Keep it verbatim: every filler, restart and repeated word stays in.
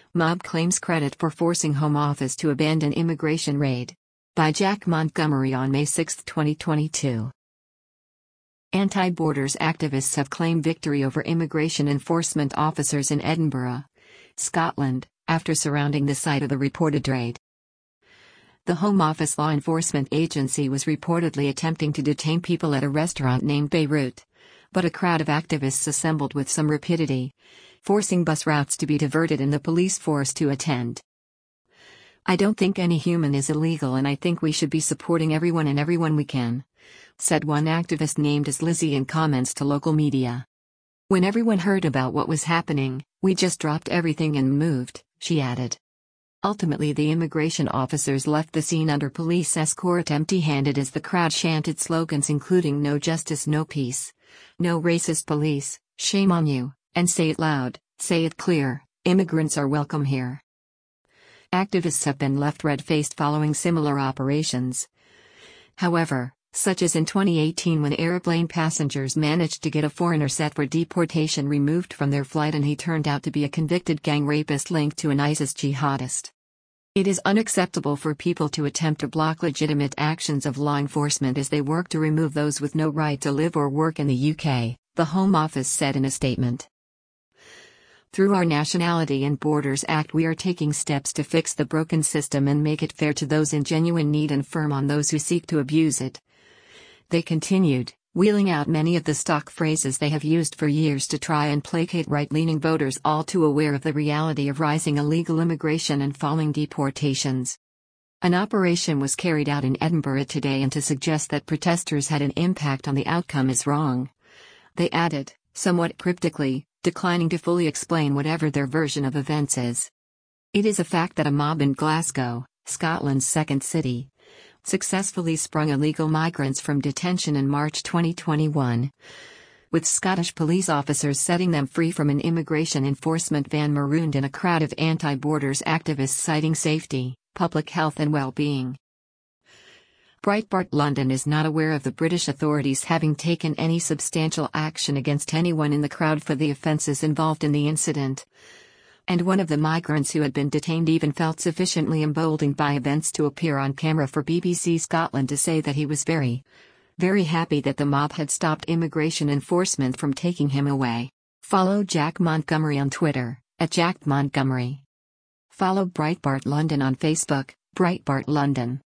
Mob claims credit for forcing Home Office to abandon immigration raid. By Jack Montgomery on May sixth, twenty twenty-two. Anti-borders activists have claimed victory over immigration enforcement officers in Edinburgh, Scotland, after surrounding the site of the reported raid. The Home Office law enforcement agency was reportedly attempting to detain people at a restaurant named Beirut, but a crowd of activists assembled with some rapidity, forcing bus routes to be diverted and the police force to attend. "I don't think any human is illegal, and I think we should be supporting everyone and everyone we can," said one activist named as Lizzie in comments to local media. "When everyone heard about what was happening, we just dropped everything and moved," she added. Ultimately, the immigration officers left the scene under police escort empty-handed as the crowd chanted slogans including "No justice, no peace," "No racist police," "Shame on you," and "Say it loud, say it clear, immigrants are welcome here." Activists have been left red-faced following similar operations. However, such as in twenty eighteen when airplane passengers managed to get a foreigner set for deportation removed from their flight and he turned out to be a convicted gang rapist linked to an ISIS jihadist. It is unacceptable for people to attempt to block legitimate actions of law enforcement as they work to remove those with no right to live or work in the U K, the Home Office said in a statement. "Through our Nationality and Borders Act we are taking steps to fix the broken system and make it fair to those in genuine need and firm on those who seek to abuse it," they continued, wheeling out many of the stock phrases they have used for years to try and placate right-leaning voters all too aware of the reality of rising illegal immigration and falling deportations. An operation was carried out in Edinburgh today, and to suggest that protesters had an impact on the outcome is wrong. They added, somewhat cryptically, declining to fully explain whatever their version of events is. It is a fact that a mob in Glasgow, Scotland's second city, successfully sprung illegal migrants from detention in March twenty twenty-one, with Scottish police officers setting them free from an immigration enforcement van marooned in a crowd of anti-borders activists citing safety, public health and well-being. Breitbart London is not aware of the British authorities having taken any substantial action against anyone in the crowd for the offences involved in the incident. And one of the migrants who had been detained even felt sufficiently emboldened by events to appear on camera for B B C Scotland to say that he was very, very happy that the mob had stopped immigration enforcement from taking him away. Follow Jack Montgomery on Twitter, at Jack Montgomery. Follow Breitbart London on Facebook, Breitbart London.